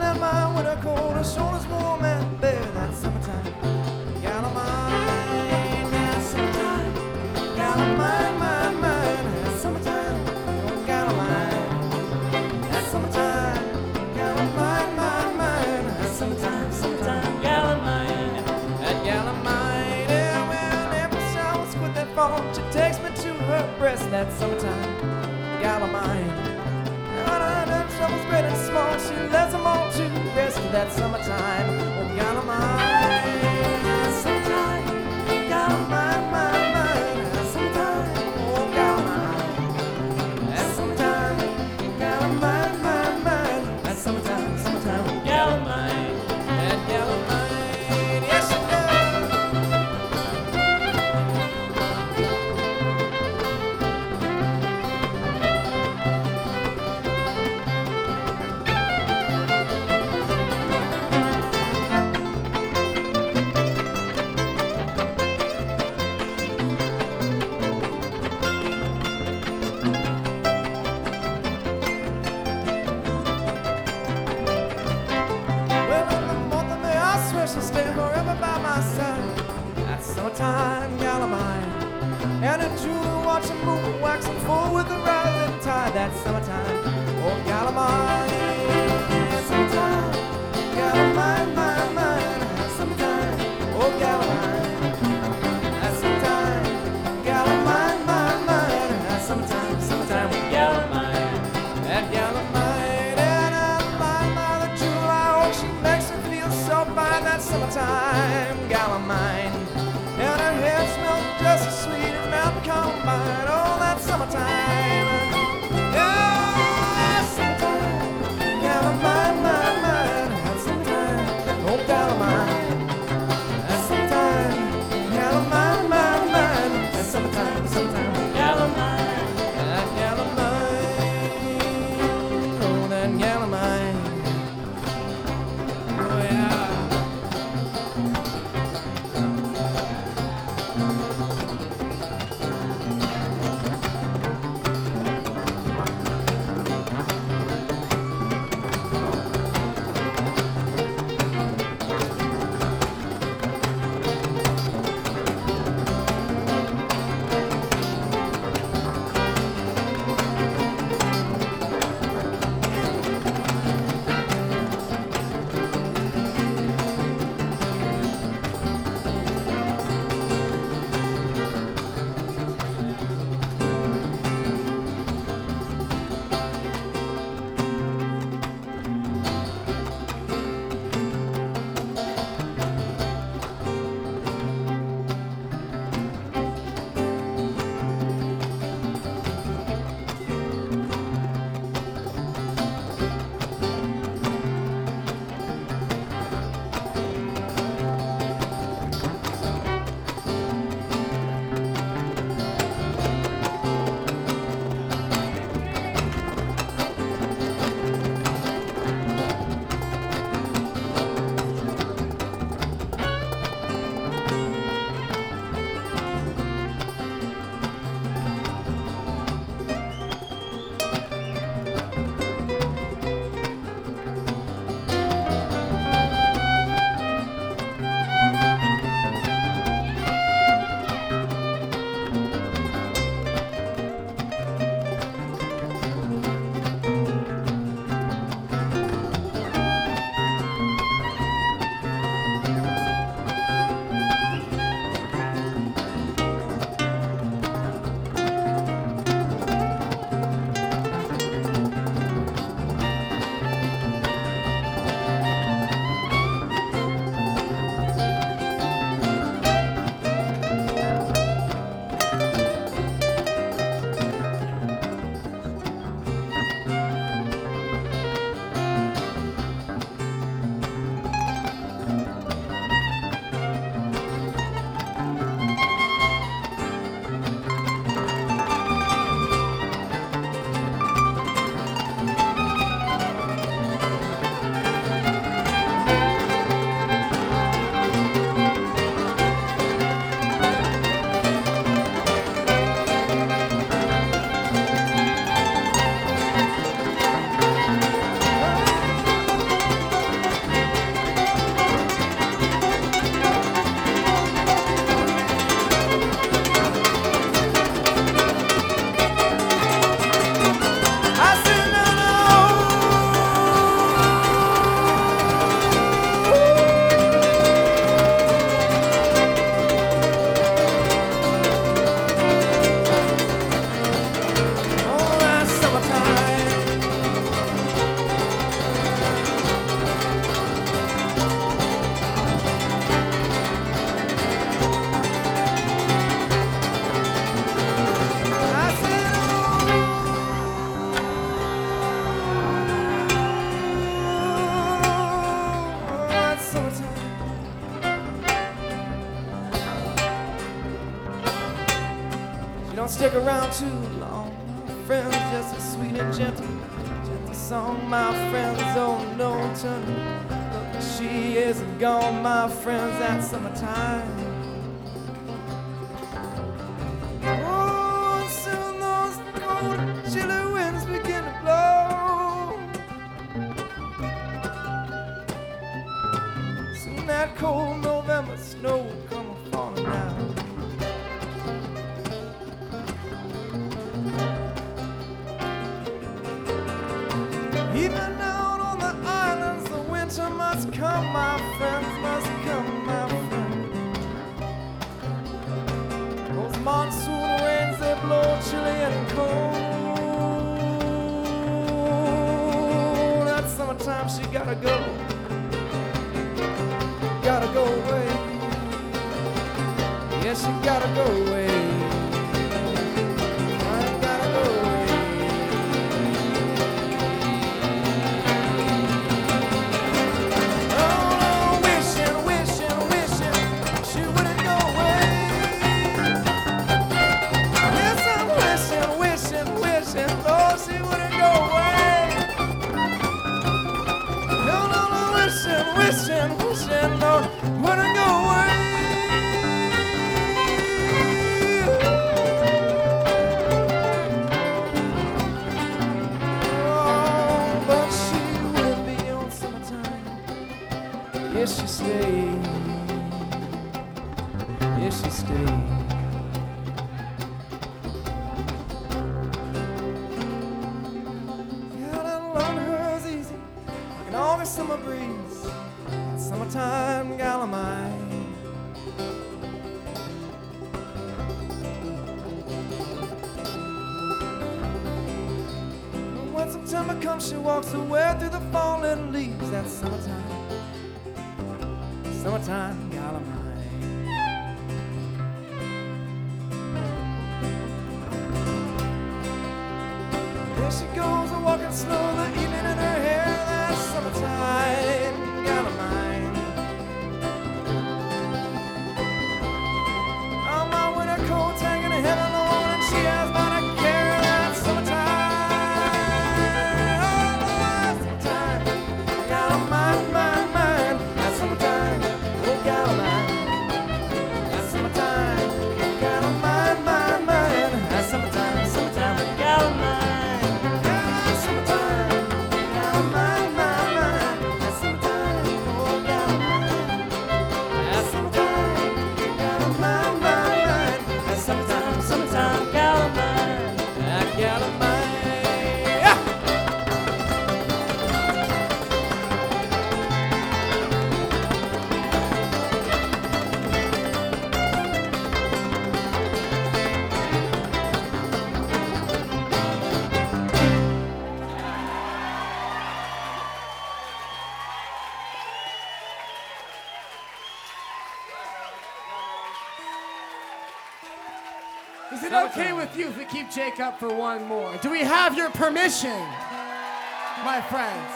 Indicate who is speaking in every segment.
Speaker 1: that mine when her cold, her shoulders warm and bare. That summertime, gal of mine. That summertime, gal of mine, mine, mine. That summertime, oh, gal of mine. That summertime, gal of mine, mine, mine. That summertime, summertime, gal of mine. That gal of mine. Yeah, well, every shower's with that phone. She takes me to her breast. That summertime, gal of mine. Troubles great and small, she lets them all to rest. That summertime, oh, gal of mine. That summertime, gal of mine, mine, mine. That summertime, oh, gal of mine. That summertime, gal of mine, mine, mine. That summertime, summertime, gal of mine. That gal of mine, yes she does. She'll stay forever by my side. That summertime, gal of mine. And in June we'll watch a moon waxing full with the rising tide. That summertime, oh, gal of mine. That summertime, gal of mine, mine, mine. That summertime, oh, gal of mine. That summertime, gal of mine, mine, mine. That summertime, summertime, oh, gal of mine. That gal of mine. And I lie by the July ocean makes me feel so fine. That summertime, gal of mine. And her hair smells just as sweet as mountain combine. Oh, that summertime. Yeah, summertime, gal of mine, mine, mine. That summertime, oh, gal of mine. That summertime, gal of mine, mine, mine. That summertime, summertime, gal of mine. That gal of mine. Oh, that gal of mine. Oh, yeah. won't stick around too long. My friends, just a sweet and gentle song, my friends. Oh no, turn. Look, she is gone, my friends. That summertime. Oh, and soon those cold, chilly winds begin to blow. Soon that cold November snow will come falling down. Even down on the islands, the winter must come, my friends, must come, my friends. Those monsoon winds, they blow chilly and cold. That summertime, she gotta go, gotta go away. Yeah, she gotta go away. Wishing, Lord, wouldn't go away. Oh, but she will be on summertime. Yes, she stayed. Yes, she stayed. Yeah, that alone hers easy, like an August summer breeze. Summertime gal of mine. And when September comes, she walks away through the falling leaves. That's summertime, summertime gal of mine. There she goes, walking slow, the evening in her hair. That's summertime gal of mine. Taking a head alone, and she has not a care. That's summertime. Oh, summertime. Got on mind. That's summertime. Oh, got on mind. That's summertime. Got on mind. That's summertime. Summertime. Got on mind. That's summertime. Got on mind. That's summertime. Oh, got on mind. That's summertime. Got on mind. Summertime, gal of mine, that gal of mine. Yeah.
Speaker 2: Is it okay with you if we keep Jake up for one more? Do we have your permission, my friends?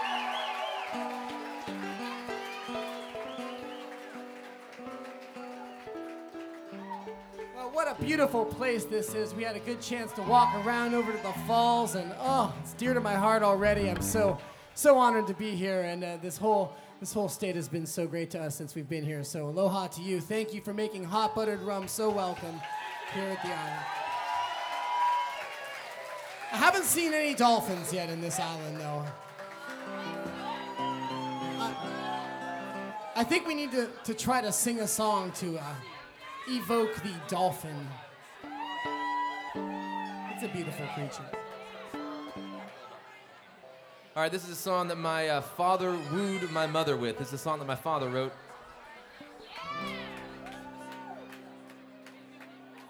Speaker 2: Well, what a beautiful place this is. We had a good chance to walk around over to the falls, and oh, it's dear to my heart already. I'm so honored to be here, and this whole state has been so great to us since we've been here. So aloha to you. Thank you for making hot buttered rum so welcome here at the island. I haven't seen any dolphins yet in this island, though. I think we need to try to sing a song to evoke the dolphin. It's a beautiful creature.
Speaker 3: All right, this is a song that my father wooed my mother with. This is a song that my father wrote.